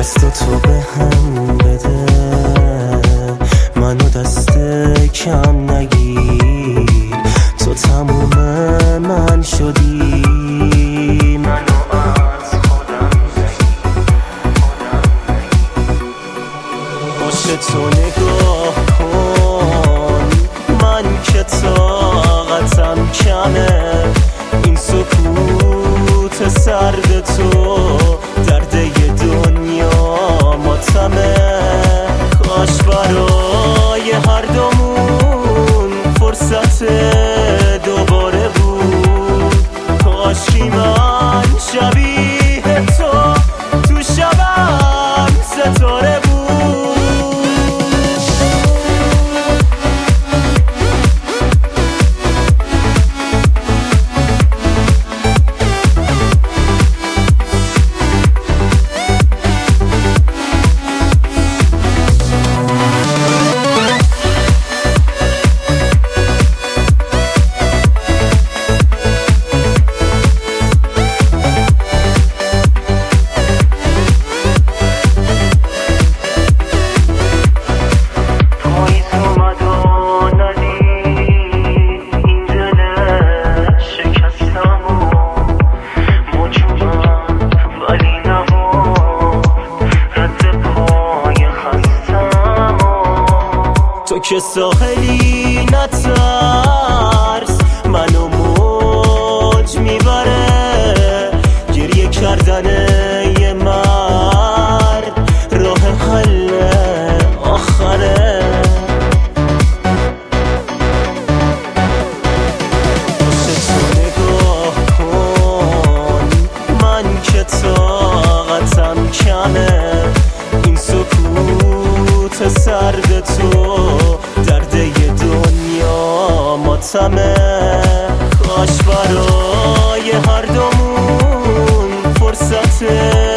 دستتو به هم بده، منو دست کم نگیر، تو تموم من شدی، منو از خودم باشه تو نگاه کن، من که طاقتم کمه، این سکوت سرد تو درده دنیا ماتمه، کاش برای هر دومون فرصت دوباره بود، کاشکی من شبیه تو شبم ستاره بود. تو که ساحلی نترس، منو موج میبره، گریه کردن یه مرد راه حل آخره، باشه تو نگاه کن، من که طاقتم کمه، این سکوت سرد تو درده دنیا ماتمه، کاش برای هر دومون فرصت